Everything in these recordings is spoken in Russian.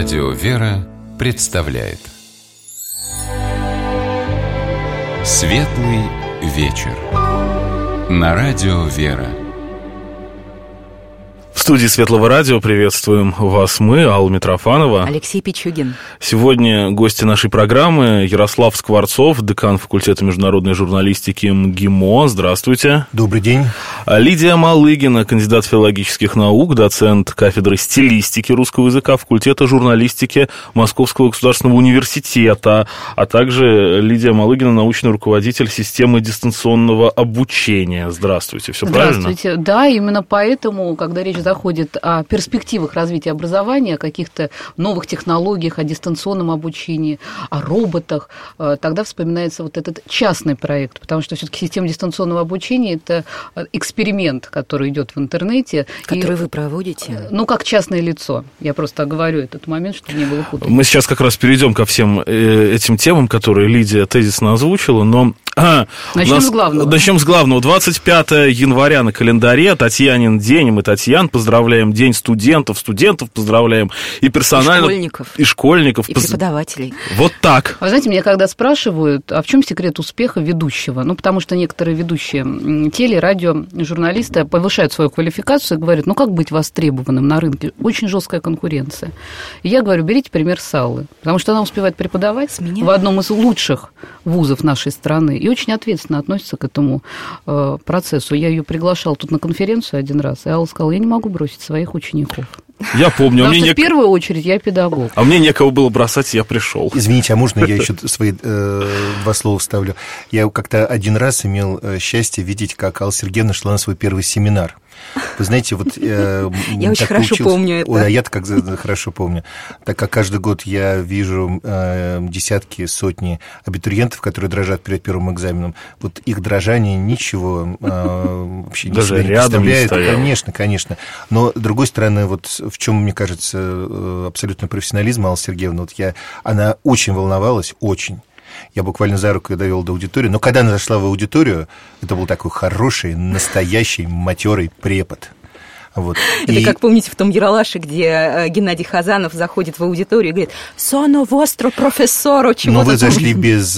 Радио «Вера» представляет Светлый вечер на Радио «Вера». В студии Светлого радио приветствуем вас мы, Алла Митрофанова, Алексей Пичугин. Сегодня гости нашей программы Ярослав Скворцов, декан факультета международной журналистики МГИМО. Здравствуйте. Добрый день. Лидия Малыгина, кандидат филологических наук, доцент кафедры стилистики русского языка факультета журналистики Московского государственного университета, а также Лидия Малыгина, научный руководитель системы дистанционного обучения. Здравствуйте, все правильно? Здравствуйте. Да, именно поэтому, когда речь заходит о перспективах развития образования, о каких-то новых технологиях, о дистанционном обучении, о роботах, тогда вспоминается вот этот частный проект, потому что все-таки система дистанционного обучения – это эксперимент, который идет в интернете. Который вы проводите? Ну, как частное лицо. Я просто оговорю этот момент, чтобы не было путаницы. Мы сейчас как раз перейдем ко всем этим темам, которые Лидия тезисно озвучила, но... Начнем с главного. Начнем с главного. 25 января на календаре, Татьянин день, мы Татьян поздравляем, День студентов поздравляем, и персонально... И школьников. И преподавателей. Вот так. Вы знаете, меня когда спрашивают, а в чем секрет успеха ведущего? Ну, потому что некоторые ведущие теле-, радио, журналисты повышают свою квалификацию и говорят, ну, как быть востребованным на рынке? Очень жесткая конкуренция. И я говорю, берите пример с Аллы, потому что она успевает преподавать в одном из лучших вузов нашей страны и очень ответственно относится к этому процессу. Я ее приглашал тут на конференцию один раз, и Алла сказала, я не могу бросить своих учеников. Я помню. Потому что в первую очередь я педагог. А мне некого было бросать, я пришел. Извините, а можно я еще свои два слова вставлю? Я как-то один раз имел счастье видеть, как Алла Сергеевна шла на свой первый семинар. Вы знаете, вот... Я очень хорошо помню это. Ой, а я-то как хорошо помню. Так как каждый год я вижу десятки, сотни абитуриентов, которые дрожат перед первым экзаменом, вот их дрожание ничего вообще не представляет. Конечно, конечно. Но, с другой стороны, вот в чем, мне кажется, абсолютно профессионализм Аллы Сергеевны, вот она очень волновалась, очень. Я буквально за руку ее довел до аудитории. Но когда она зашла в аудиторию, это был такой хороший, настоящий, матерый препод. Вот. Это как помните в том Ералаше, где Геннадий Хазанов заходит в аудиторию и говорит «Соно vostro профессоро». Ну, вы зашли без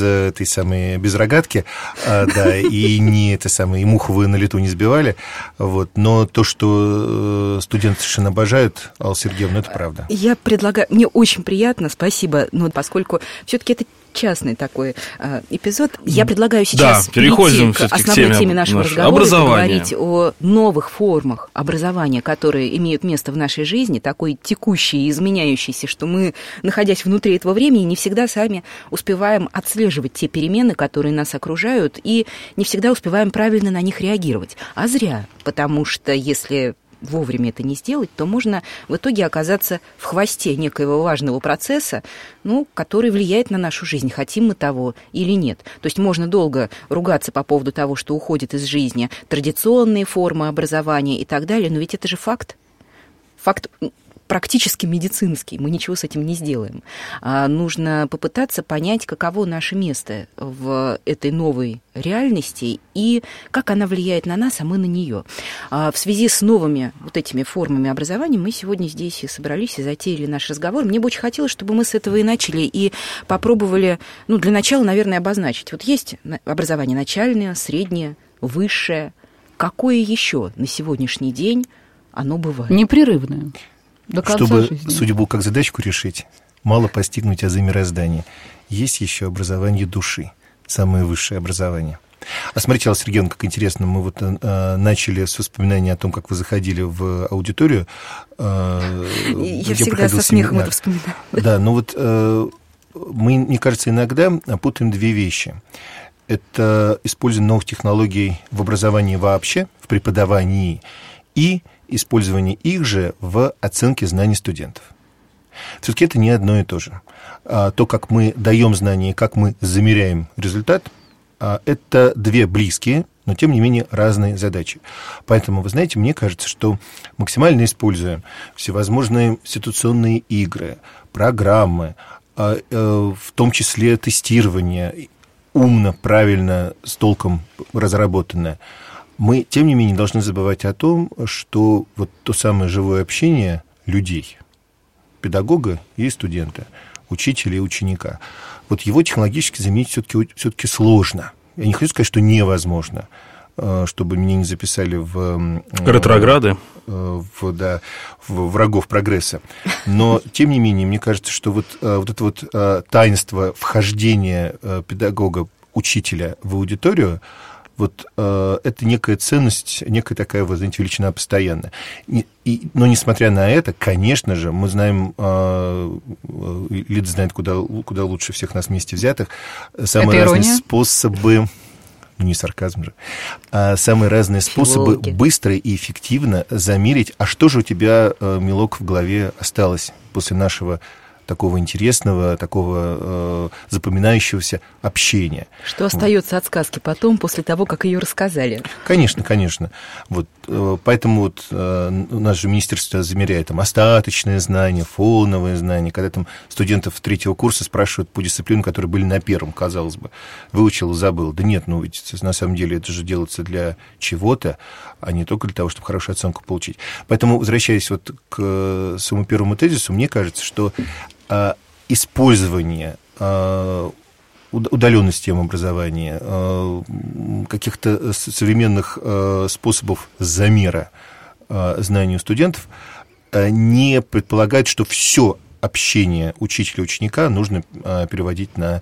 рогатки, да, и и муху вы на лету не сбивали, вот, но то, что студенты совершенно обожают Аллу Сергеевну, это правда. Я предлагаю, мне очень приятно, спасибо, но поскольку все-таки это частный такой эпизод, я предлагаю сейчас перейти к основной теме нашего разговора и поговорить о новых формах образования, которые имеют место в нашей жизни, такой текущей и изменяющейся, что мы, находясь внутри этого времени, не всегда сами успеваем отслеживать те перемены, которые нас окружают, и не всегда успеваем правильно на них реагировать. А зря, потому что если вовремя это не сделать, то можно в итоге оказаться в хвосте некоего важного процесса, который влияет на нашу жизнь, хотим мы того или нет. То есть можно долго ругаться по поводу того, что уходит из жизни традиционные формы образования и так далее, но ведь это же факт. Факт практически медицинский, мы ничего с этим не сделаем. Нужно попытаться понять, каково наше место в этой новой реальности и как она влияет на нас, а мы на нее. В связи с новыми вот этими формами образования мы сегодня здесь и собрались, и затеяли наш разговор. Мне бы очень хотелось, чтобы мы с этого и начали, и попробовали, для начала, наверное, обозначить. Вот есть образование начальное, среднее, высшее. Какое еще на сегодняшний день оно бывает? Непрерывное. Чтобы судьбу как задачку решить, мало постигнуть азы мироздания. Есть еще образование души, самое высшее образование. А смотрите, Алла Сергеевна, как интересно, мы вот начали с воспоминания о том, как вы заходили в аудиторию. Я всегда со смехом это вспоминаю. Да, мы, мне кажется, иногда путаем две вещи. Это использование новых технологий в образовании вообще, в преподавании, и использование их же в оценке знаний студентов. Все-таки это не одно и то же. То, как мы даем знания и как мы замеряем результат, это две близкие, но тем не менее разные задачи. Поэтому, вы знаете, мне кажется, что максимально используя всевозможные ситуационные игры, программы, в том числе тестирование, умно, правильно, с толком разработанное, мы, тем не менее, не должны забывать о том, что вот то самое живое общение людей, педагога и студента, учителя и ученика. Вот его технологически заменить все-таки сложно. Я не хочу сказать, что невозможно, чтобы меня не записали в... Ретрограды. В врагов прогресса. Но, тем не менее, мне кажется, что вот это таинство вхождения педагога, учителя в аудиторию, вот это некая ценность, некая такая, вы знаете, величина постоянная. Но, несмотря на это, конечно же, мы знаем, Лида знает куда лучше всех нас вместе взятых, самые разные способы... Не сарказм же. Самые разные способы быстро и эффективно замерить, а что же у тебя, милок, в голове осталось после нашего такого интересного, такого запоминающегося общения. Что остается от сказки потом, после того, как ее рассказали? Конечно, конечно. Вот, поэтому вот, у нас же министерство замеряет там остаточное знание, фоновое знание. Когда там студентов 3-го курса спрашивают по дисциплинам, которые были на 1-м, ведь забыл. Да нет, ну ведь на самом деле это же делается для чего-то, а не только для того, чтобы хорошую оценку получить. Поэтому, возвращаясь вот к своему первому тезису, мне кажется, что использование удаленной системы образования, каких-то современных способов замера знаний у студентов не предполагает, что все общение учителя и ученика нужно переводить на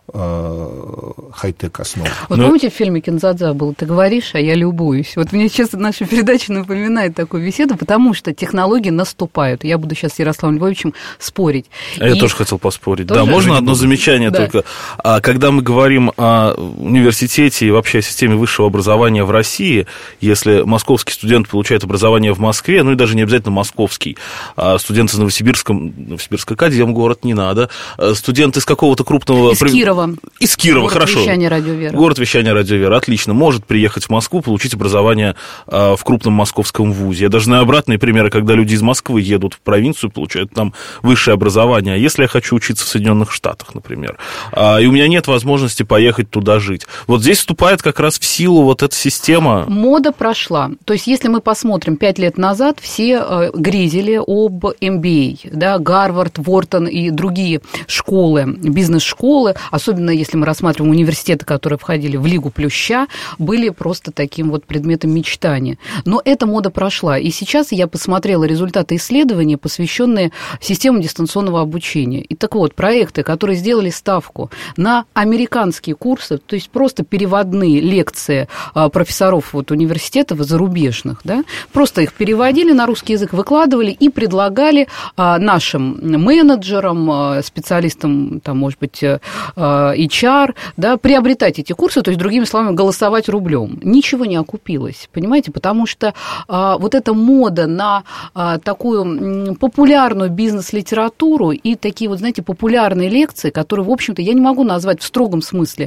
хай-тек основу. Вот помните, в фильме Кинзадза был «Ты говоришь, а я любуюсь». Вот мне сейчас наша передача напоминает такую беседу, потому что технологии наступают. Я буду сейчас с Ярославом Львовичем спорить. Я тоже хотел поспорить. Тоже? Да, можно одно замечание только? Когда мы говорим о университете и вообще о системе высшего образования в России, если московский студент получает образование в Москве, ну и даже не обязательно московский, а студент из Новосибирска, Академгород, не надо, студент из какого-то крупного... Из Кирова, город хорошо. Город вещания «Радио Вера». Город вещания «Радио Вера», отлично. Может приехать в Москву, получить образование в крупном московском вузе. Я даже знаю обратные примеры, когда люди из Москвы едут в провинцию, получают там высшее образование. А если я хочу учиться в Соединенных Штатах, например, и у меня нет возможности поехать туда жить. Вот здесь вступает как раз в силу вот эта система. Мода прошла. То есть, если мы посмотрим 5 лет назад, все грезили об MBA, да, Гарвард, Уортон и другие школы, бизнес-школы, особенно если мы рассматриваем университеты, которые входили в Лигу Плюща, были просто таким вот предметом мечтания. Но эта мода прошла. И сейчас я посмотрела результаты исследований, посвященные системам дистанционного обучения. И так вот, проекты, которые сделали ставку на американские курсы, то есть просто переводные лекции профессоров вот университетов зарубежных, да, просто их переводили на русский язык, выкладывали и предлагали нашим менеджерам, специалистам, там, может быть, HR, да, приобретать эти курсы, то есть, другими словами, голосовать рублем. Ничего не окупилось, понимаете, потому что вот эта мода на такую популярную бизнес-литературу и такие вот, знаете, популярные лекции, которые, в общем-то, я не могу назвать в строгом смысле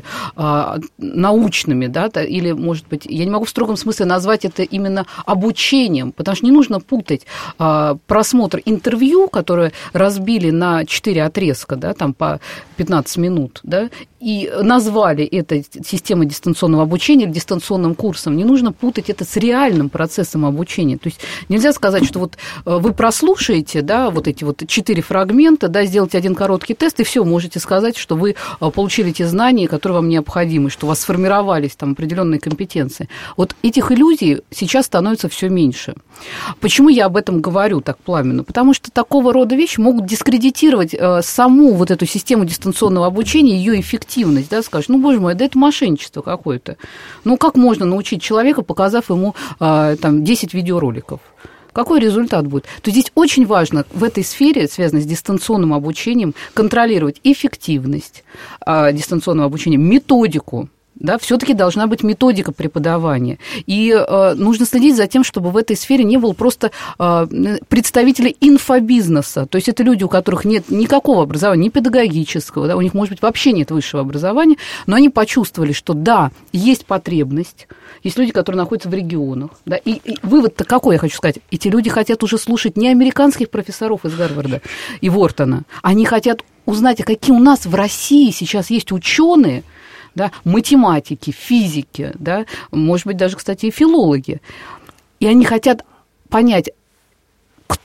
научными, да, или, может быть, я не могу в строгом смысле назвать это именно обучением, потому что не нужно путать просмотр интервью, которые разбили на 4 отрезка, да, там по 15 минут, да, и назвали это системой дистанционного обучения или дистанционным курсом. Не нужно путать это с реальным процессом обучения. То есть нельзя сказать, что вот вы прослушаете, да, вот эти вот 4 фрагмента, да, сделаете один короткий тест, и все, можете сказать, что вы получили те знания, которые вам необходимы, что у вас сформировались там определенные компетенции. Вот этих иллюзий сейчас становится все меньше. Почему я об этом говорю так пламенно? Потому что такого рода вещи могут дискредитировать саму вот эту систему дистанционного обучения, ее эффективность, да, скажешь, ну, боже мой, да это мошенничество какое-то. Ну, как можно научить человека, показав ему там 10 видеороликов? Какой результат будет? То здесь очень важно в этой сфере, связанной с дистанционным обучением, контролировать эффективность дистанционного обучения, методику. Да, все-таки должна быть методика преподавания. И нужно следить за тем, чтобы в этой сфере не было просто представителей инфобизнеса. То есть это люди, у которых нет никакого образования, ни педагогического, да, у них, может быть, вообще нет высшего образования, но они почувствовали, что да, есть потребность, есть люди, которые находятся в регионах. Да, и вывод-то какой, я хочу сказать, эти люди хотят уже слушать не американских профессоров из Гарварда и Уортона, они хотят узнать, а какие у нас в России сейчас есть ученые, да, математики, физики, да, может быть, даже, кстати, и филологи. И они хотят понять,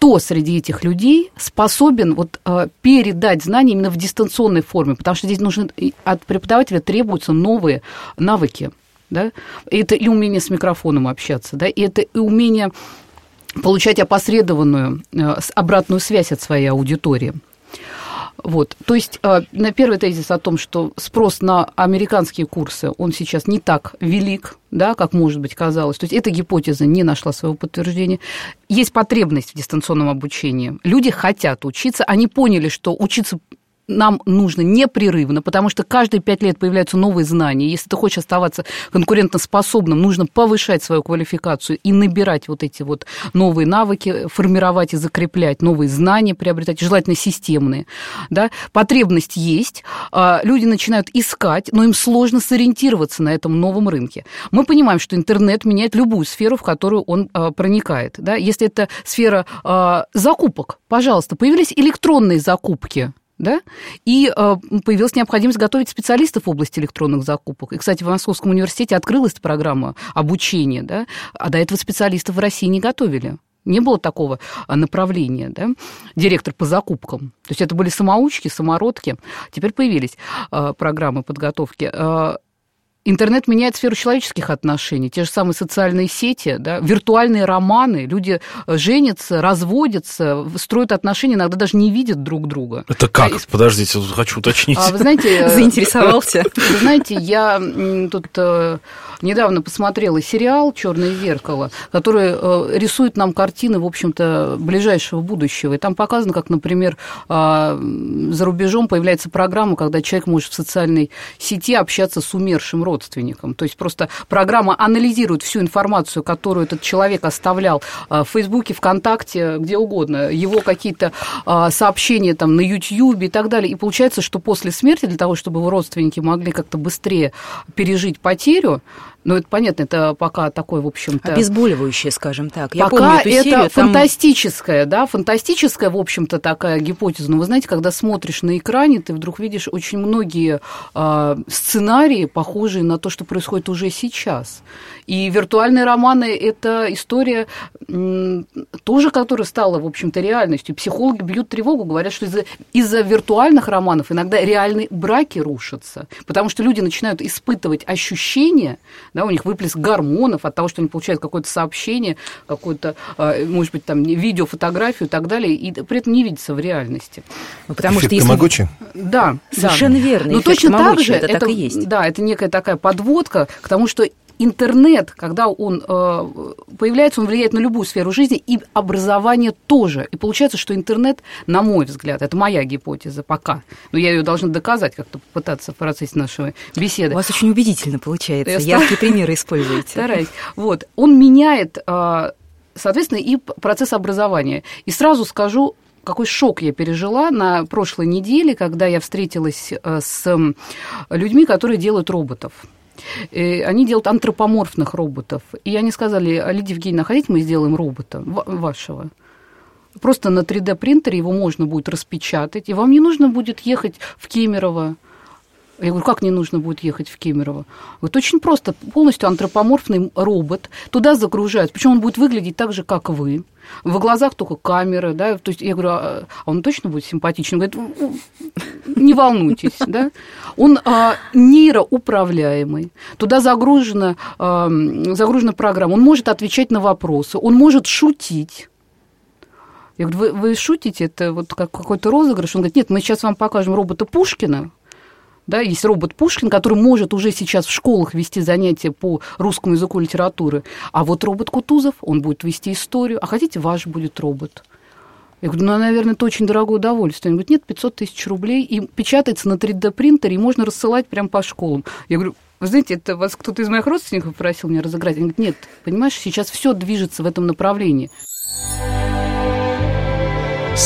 кто среди этих людей способен передать знания именно в дистанционной форме, потому что здесь от преподавателя требуются новые навыки. Да? Это и умение с микрофоном общаться, да? И это и умение получать опосредованную обратную связь от своей аудитории. Вот. То есть на первый тезис о том, что спрос на американские курсы, он сейчас не так велик, да, как, может быть, казалось. То есть эта гипотеза не нашла своего подтверждения. Есть потребность в дистанционном обучении. Люди хотят учиться, они поняли, что учиться нам нужно непрерывно, потому что каждые 5 лет появляются новые знания. Если ты хочешь оставаться конкурентоспособным, нужно повышать свою квалификацию и набирать вот эти вот новые навыки, формировать и закреплять, новые знания приобретать, желательно системные. Да? Потребность есть, люди начинают искать, но им сложно сориентироваться на этом новом рынке. Мы понимаем, что интернет меняет любую сферу, в которую он проникает. Да? Если это сфера закупок, пожалуйста, появились электронные закупки. Да? И появилась необходимость готовить специалистов в области электронных закупок. И, кстати, в Московском университете открылась программа обучения, да? А до этого специалистов в России не готовили. Не было такого направления, да? Директор по закупкам. То есть это были самоучки, самородки. Теперь появились программы подготовки. Интернет меняет сферу человеческих отношений, те же самые социальные сети, да, виртуальные романы, люди женятся, разводятся, строят отношения, иногда даже не видят друг друга. Это как? Подождите, хочу уточнить. Вы знаете, заинтересовался. Вы знаете, я тут недавно посмотрела сериал «Черное зеркало», который рисует нам картины, в общем-то, ближайшего будущего. И там показано, как, например, за рубежом появляется программа, когда человек может в социальной сети общаться с умершим родственником. То есть просто программа анализирует всю информацию, которую этот человек оставлял в Фейсбуке, ВКонтакте, где угодно, его какие-то сообщения там на Ютьюбе и так далее. И получается, что после смерти, для того, чтобы его родственники могли как-то быстрее пережить потерю, ну, это понятно, это пока такое, в общем-то... Обезболивающее, скажем так. Я помню эту серию, это фантастическая, да, фантастическая, в общем-то, такая гипотеза. Но вы знаете, когда смотришь на экране, ты вдруг видишь очень многие сценарии, похожие на то, что происходит уже сейчас. И виртуальные романы – это история тоже, которая стала, в общем-то, реальностью. Психологи бьют тревогу, говорят, что из-за виртуальных романов иногда реальные браки рушатся, потому что люди начинают испытывать ощущения, да, у них выплеск гормонов от того, что они получают какое-то сообщение, какое-то, может быть, там, видео, фотографию и так далее, и при этом не видится в реальности. Потому эффект что тамагочи? Да, совершенно верно. Но точно так же это так и есть. Да, это некая такая подводка к тому, что интернет, когда он появляется, он влияет на любую сферу жизни, и образование тоже. И получается, что интернет, на мой взгляд, это моя гипотеза пока, но я ее должна доказать, как-то попытаться в процессе нашей беседы. У вас очень убедительно получается, яркие примеры используете. Стараюсь. Вот. Он меняет, соответственно, и процесс образования. И сразу скажу, какой шок я пережила на прошлой неделе, когда я встретилась с людьми, которые делают роботов. И они делают антропоморфных роботов. И они сказали: Лидия Евгеньевна, хотите, мы сделаем робота вашего? Просто на 3D-принтере его можно будет распечатать, и вам не нужно будет ехать в Кемерово. Я говорю, как не нужно будет ехать в Кемерово? Вот очень просто, полностью антропоморфный робот, туда загружают, причем он будет выглядеть так же, как вы. В глазах только камеры, да, то есть я говорю, а он точно будет симпатичный? Он говорит, не волнуйтесь, да. Он нейроуправляемый, туда загружена программа, он может отвечать на вопросы, он может шутить. Я говорю, вы шутите, это вот как какой-то розыгрыш? Он говорит, нет, мы сейчас вам покажем робота Пушкина. Да, есть робот Пушкин, который может уже сейчас в школах вести занятия по русскому языку и литературе. А вот робот Кутузов, он будет вести историю. А хотите, ваш будет робот? Я говорю, ну, наверное, это очень дорогое удовольствие. Он говорит, нет, 500 тысяч рублей, и печатается на 3D-принтере, и можно рассылать прямо по школам. Я говорю, вы знаете, это вас кто-то из моих родственников просил меня разыграть? Он говорит, нет, понимаешь, сейчас все движется в этом направлении.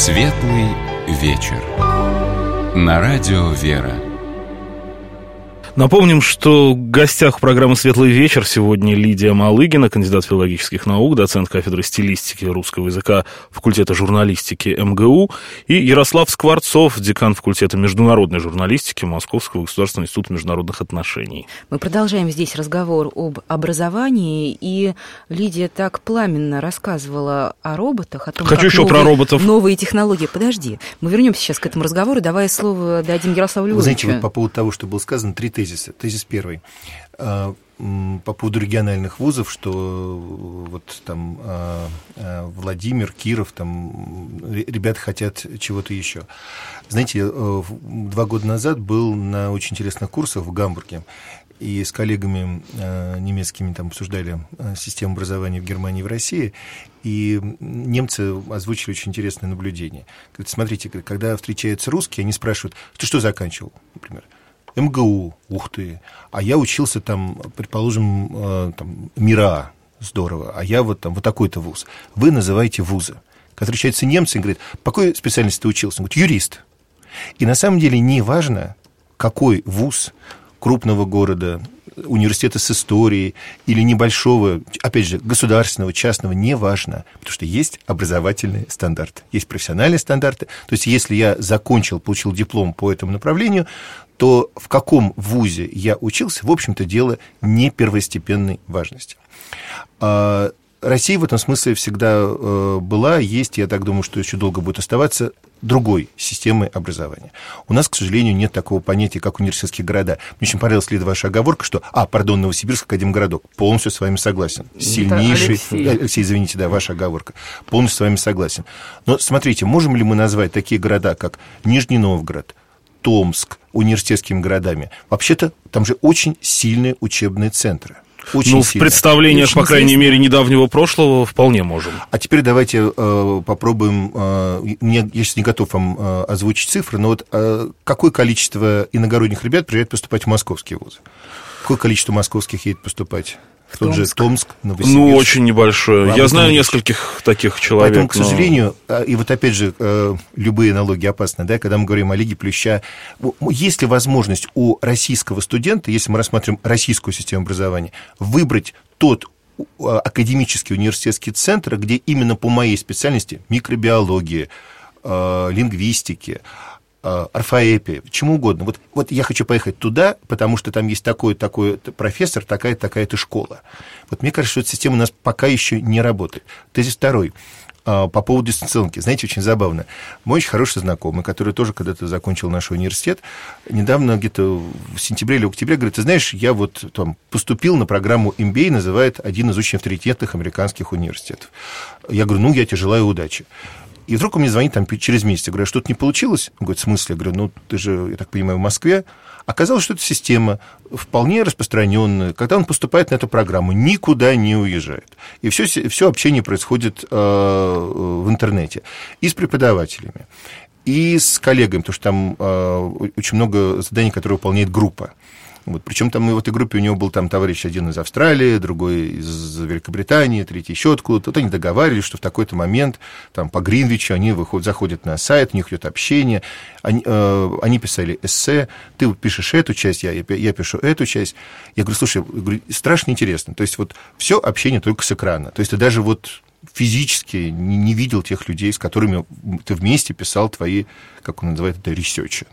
Светлый вечер. На радио «Вера». Напомним, что в гостях программы «Светлый вечер» сегодня Лидия Малыгина, кандидат филологических наук, доцент кафедры стилистики русского языка факультета журналистики МГУ, и Ярослав Скворцов, декан факультета международной журналистики Московского государственного института международных отношений. Мы продолжаем здесь разговор об образовании, и Лидия так пламенно рассказывала о роботах, о том, Хочу еще про роботов. Новые технологии. Подожди, мы вернемся сейчас к этому разговору, давай слово дадим Ярославу Львовичу. Вы знаете, вот по поводу того, что было сказано, 3 тезиса. Тезис первый. По поводу региональных вузов, что вот там Владимир, Киров, там ребята хотят чего-то еще. Знаете, 2 года назад был на очень интересных курсах в Гамбурге, и с коллегами немецкими там обсуждали систему образования в Германии и в России, и немцы озвучили очень интересное наблюдение. Говорят, смотрите, когда встречаются русские, они спрашивают: ты что заканчивал, например? МГУ, ух ты, а я учился там, предположим, там, МИРА, здорово, а я вот там вот такой-то вуз. Вы называете вузы. Когда встречаются немцы, говорят: по какой специальности ты учился? Он говорит: юрист. И на самом деле не важно, какой вуз крупного города, университета с историей или небольшого, опять же, государственного, частного, не важно, потому что есть образовательные стандарты, есть профессиональные стандарты. То есть если я закончил, получил диплом по этому направлению, то в каком вузе я учился, в общем-то, дело не первостепенной важности. Россия в этом смысле всегда была, есть, я так думаю, что еще долго будет оставаться, другой системой образования. У нас, к сожалению, нет такого понятия, как университетские города. Мне очень понравилась, Лида, ваша оговорка, что, Новосибирск академгородок. Полностью с вами согласен. Сильнейший... Алексей, извините, да, ваша оговорка. Полностью с вами согласен. Но смотрите, можем ли мы назвать такие города, как Нижний Новгород, Томск, университетскими городами? Вообще-то, там же очень сильные учебные центры. Очень в представлениях, по крайней мере, недавнего прошлого вполне можем. А теперь давайте попробуем... я сейчас не готов вам озвучить цифры, но вот какое количество иногородних ребят приезжает поступать в московские вузы? Какое количество московских едет поступать? В тот же Томск, Новосибирск. Ну, очень небольшое. Я знаю нескольких таких человек. Поэтому, к сожалению, и вот опять же, любые аналогии опасны, да, когда мы говорим о Лиге Плюща, есть ли возможность у российского студента, если мы рассматриваем российскую систему образования, выбрать тот академический университетский центр, где именно по моей специальности, микробиологии, лингвистики, орфоэпия, чему угодно. Вот я хочу поехать туда, потому что там есть такой-то профессор, такая-то школа. Вот мне кажется, что эта система у нас пока еще не работает. Тезис второй. По поводу дистанционки. Знаете, очень забавно. Мой очень хороший знакомый, который тоже когда-то закончил наш университет, недавно, где-то в сентябре или октябре, говорит: ты знаешь, я вот там поступил на программу MBA, называет один из очень авторитетных американских университетов. Я говорю: я тебе желаю удачи. И вдруг он мне звонит там через месяц. Я говорю: что-то не получилось? Он говорит: в смысле? Я говорю: ты же, я так понимаю, в Москве. Оказалось, что эта система вполне распространенная. Когда он поступает на эту программу, никуда не уезжает. И все общение происходит в интернете. И с преподавателями, и с коллегами, потому что там очень много заданий, которые выполняет группа. Причем там в этой группе у него был там товарищ один из Австралии, другой из Великобритании, третий еще откуда-то. Вот они договаривались, что в такой-то момент там, по Гринвичу они заходят на сайт, у них идет общение, они писали эссе, ты пишешь эту часть, я пишу эту часть. Я говорю: слушай, страшно интересно. То есть все общение только с экрана. То есть ты даже физически не видел тех людей, с которыми ты вместе писал твои, как он называет это, ресерчи.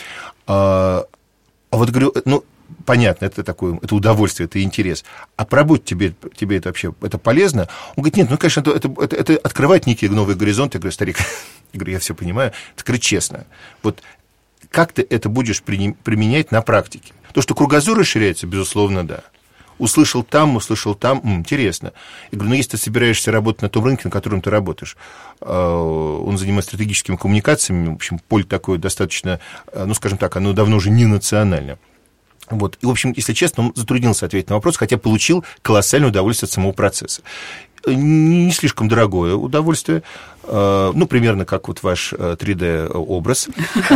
Да? Говорю, понятно, это удовольствие, это интерес. А поработать тебе это вообще это полезно? Он говорит: нет, конечно, это открывает некие новые горизонты. Я говорю: старик, я все понимаю. Скажи честно, как ты это будешь применять на практике? То, что кругозор расширяется, безусловно, да. Услышал там, интересно. Я говорю: если ты собираешься работать на том рынке, на котором ты работаешь, он занимается стратегическими коммуникациями, в общем, поле такое достаточно, скажем так, оно давно уже не национальное. И, в общем, если честно, он затруднился ответить на вопрос, хотя получил колоссальное удовольствие от самого процесса. Не слишком дорогое удовольствие, примерно как ваш 3D-образ.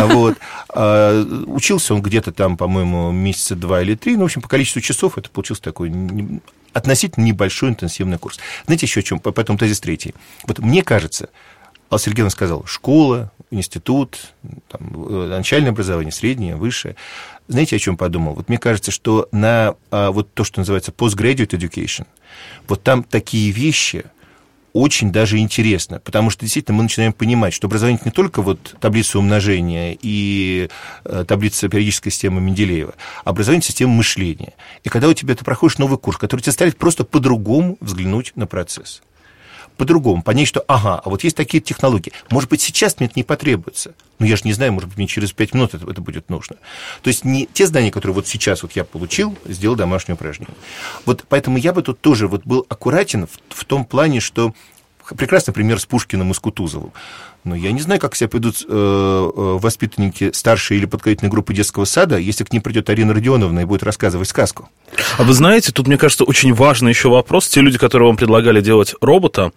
Учился он где-то там, по-моему, месяца 2 или 3, в общем, по количеству часов это получился такой относительно небольшой интенсивный курс. Знаете, еще о чем? Потом тезис третий. Мне кажется, Алла Сергеевна сказала: школа, институт, там, начальное образование, среднее, высшее. Знаете, о чем подумал? Вот мне кажется, что на вот то, что называется postgraduate education, вот там такие вещи очень даже интересно, потому что действительно мы начинаем понимать, что образование не только вот таблица умножения и таблица периодической системы Менделеева, а образование системы мышления. И когда у тебя ты проходишь новый курс, который тебя заставит просто по-другому взглянуть на процесс. По-другому, понять, что, ага, а вот есть такие технологии. Может быть, сейчас мне это не потребуется. Но я же не знаю, может быть, мне через 5 минут это будет нужно. То есть не те знания, которые вот сейчас вот я получил, сделал домашнее упражнение. Вот поэтому я бы тут тоже вот был аккуратен в том плане, что прекрасный пример с Пушкиным и с Кутузовым. Но я не знаю, как себя поведут воспитанники старшей или подготовительной группы детского сада, если к ним придет Арина Родионовна и будет рассказывать сказку. А вы знаете, тут, мне кажется, очень важный еще вопрос. Те люди, которые вам предлагали делать робота,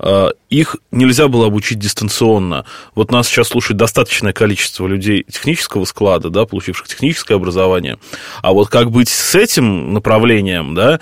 их нельзя было обучить дистанционно. Вот нас сейчас слушает достаточное количество людей технического склада, да, получивших техническое образование. А вот как быть с этим направлением, да,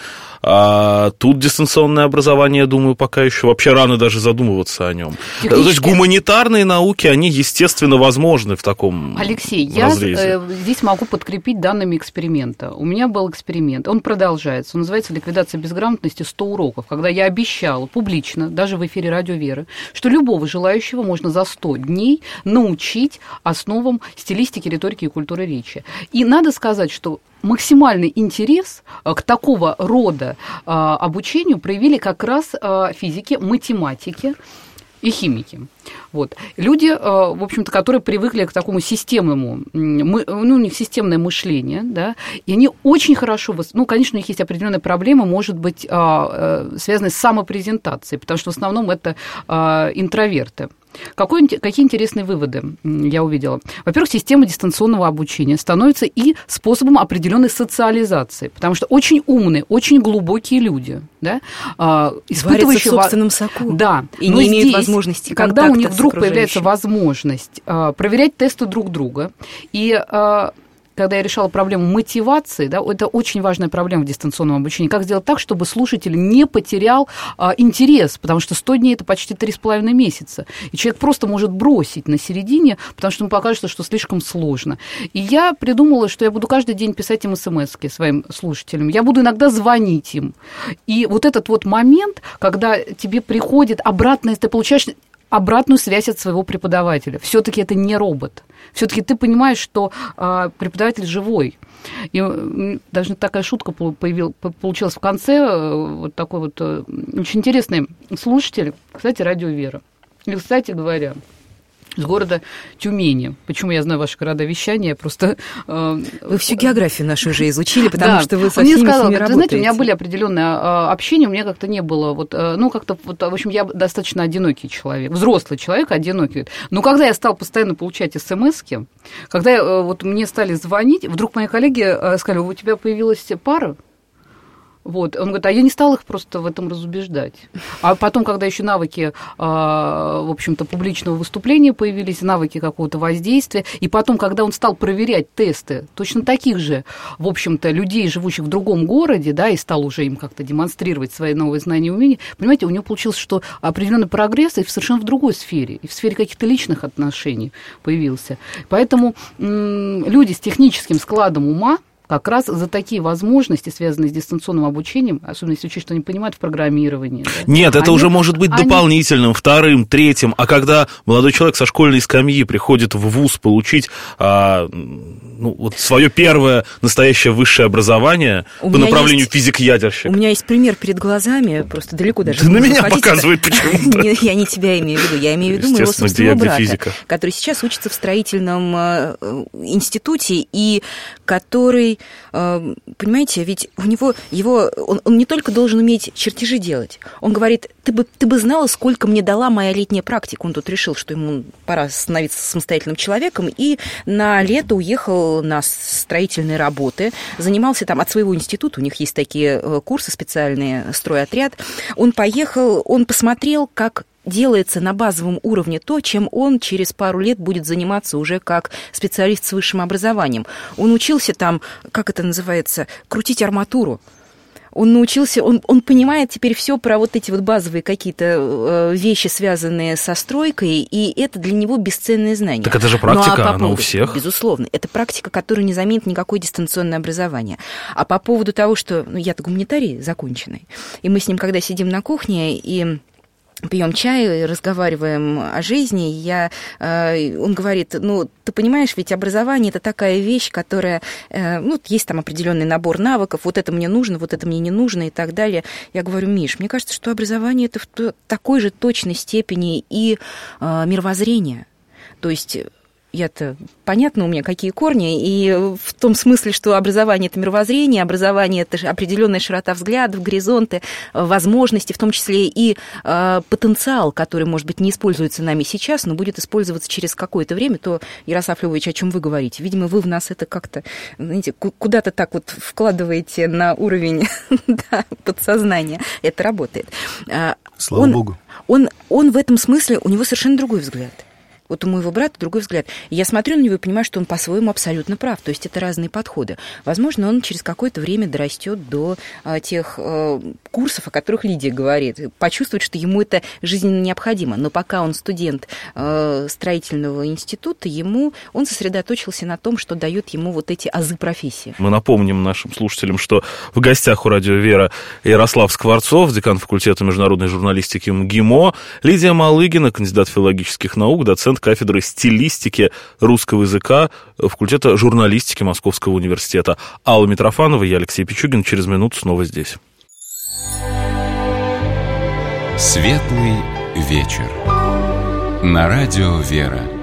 тут дистанционное образование, я думаю, пока еще вообще рано даже задумываться о нем. То есть гуманитарные науки, они, естественно, возможны в таком Алексей, разрезе. Я здесь могу подкрепить данными эксперимента. У меня был эксперимент, он продолжается, он называется «Ликвидация безграмотности. 100 уроков», когда я обещала публично, даже в эфире «Радио Вера», что любого желающего можно за 100 дней научить основам стилистики, риторики и культуры речи. И надо сказать, что максимальный интерес к такого рода обучению проявили как раз физики, математики и химики. Вот. Люди, в общем-то, которые привыкли к такому системному, у них системное мышление, да, и они очень хорошо, конечно, у них есть определенные проблемы, может быть, связанные с самопрезентацией, потому что в основном это интроверты. Какие интересные выводы я увидела? Во-первых, система дистанционного обучения становится и способом определенной социализации, потому что очень умные, очень глубокие люди, да, испытывающие в собственном соку, да, и не имеют возможности контакта. Когда у них вдруг появляется возможность проверять тесты друг друга, и когда я решала проблему мотивации, да, это очень важная проблема в дистанционном обучении, как сделать так, чтобы слушатель не потерял интерес, потому что 100 дней – это почти 3,5 месяца, и человек просто может бросить на середине, потому что ему покажется, что слишком сложно. И я придумала, что я буду каждый день писать им смс-ки своим слушателям, я буду иногда звонить им. И вот этот вот момент, когда тебе приходит обратно, ты получаешь обратную связь от своего преподавателя. Все-таки это не робот. Все-таки ты понимаешь, что преподаватель живой. И даже такая шутка получилась в конце. Вот такой вот очень интересный слушатель, кстати, «Радио Вера». И, кстати говоря, из города Тюмени. Почему я знаю ваши города вещания? Просто... Вы всю географию нашу уже изучили, потому что вы со всеми с ними работаете. Знаете, у меня были определенные общения, у меня как-то не было... в общем, я достаточно одинокий человек, взрослый человек, одинокий. Но когда я стала постоянно получать смс-ки, когда мне стали звонить, вдруг мои коллеги сказали: у тебя появилась пара? Вот. Он говорит, а я не стал их просто в этом разубеждать. А потом, когда еще навыки, в общем-то, публичного выступления появились, навыки какого-то воздействия, и потом, когда он стал проверять тесты точно таких же, в общем-то, людей, живущих в другом городе, да, и стал уже им как-то демонстрировать свои новые знания и умения, понимаете, у него получилось, что определенный прогресс и совершенно в другой сфере, и в сфере каких-то личных отношений появился. Поэтому люди с техническим складом ума, как раз за такие возможности, связанные с дистанционным обучением, особенно если учесть, что они понимают в программировании. Да? Нет, это уже может быть дополнительным, вторым, третьим. А когда молодой человек со школьной скамьи приходит в вуз получить свое первое настоящее высшее образование по направлению физик-ядерщик. У меня есть пример перед глазами, просто далеко даже. Ты на меня показывает почему-то. Я не тебя имею в виду, я имею в виду моего собственного брата, который сейчас учится в строительном институте, и который, понимаете, ведь у него он не только должен уметь чертежи делать, он говорит, ты бы знала, сколько мне дала моя летняя практика. Он тут решил, что ему пора становиться самостоятельным человеком, и на лето уехал на строительные работы, занимался там от своего института, у них есть такие курсы специальные, стройотряд. Он поехал, он посмотрел, как делается на базовом уровне то, чем он через пару лет будет заниматься уже как специалист с высшим образованием. Он учился там, как это называется, крутить арматуру. Он научился, он понимает теперь все про вот эти вот базовые какие-то вещи, связанные со стройкой, и это для него бесценные знания. Так это же практика, она у всех. Безусловно. Это практика, которая не заменит никакое дистанционное образование. А по поводу того, что... я-то гуманитарий законченный, и мы с ним, когда сидим на кухне и пьем чай, разговариваем о жизни, он говорит, ты понимаешь, ведь образование – это такая вещь, которая, есть там определенный набор навыков, вот это мне нужно, вот это мне не нужно и так далее. Я говорю, Миш, мне кажется, что образование – это в такой же точной степени и мировоззрение. То есть... Я-то понятно у меня, какие корни, и в том смысле, что образование – это мировоззрение, образование – это определенная широта взглядов, горизонты, возможности, в том числе и потенциал, который, может быть, не используется нами сейчас, но будет использоваться через какое-то время. То, Ярослав Львович, о чем вы говорите? Видимо, вы в нас это как-то, знаете, куда-то так вот вкладываете на уровень подсознания. Это работает. Слава Богу. Он в этом смысле, у него совершенно другой взгляд. Вот у моего брата другой взгляд. И я смотрю на него и понимаю, что он по-своему абсолютно прав. То есть это разные подходы. Возможно, он через какое-то время дорастет до тех курсов, о которых Лидия говорит, почувствует, что ему это жизненно необходимо. Но пока он студент строительного института, он сосредоточился на том, что дает ему вот эти азы профессии. Мы напомним нашим слушателям, что в гостях у «Радио Вера» Ярослав Скворцов, декан факультета международной журналистики МГИМО, Лидия Малыгина, кандидат филологических наук, доцент кафедры стилистики русского языка факультета журналистики Московского университета. Алла Митрофанова, я Алексей Пичугин. Через минуту снова здесь. Светлый вечер. На радио «Вера».